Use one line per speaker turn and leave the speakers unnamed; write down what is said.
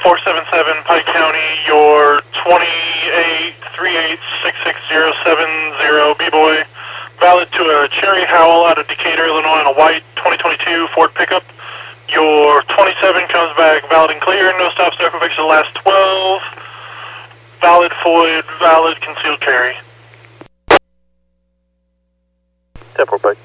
477 Pike County, your 2838666070 B-Boy, valid to a Cherry Howell out of Decatur, Illinois, on a white 2022 Ford pickup. Your 27 comes back valid and clear, no stop start conviction the last 12, valid FOID, valid concealed carry.
10-4 Pike.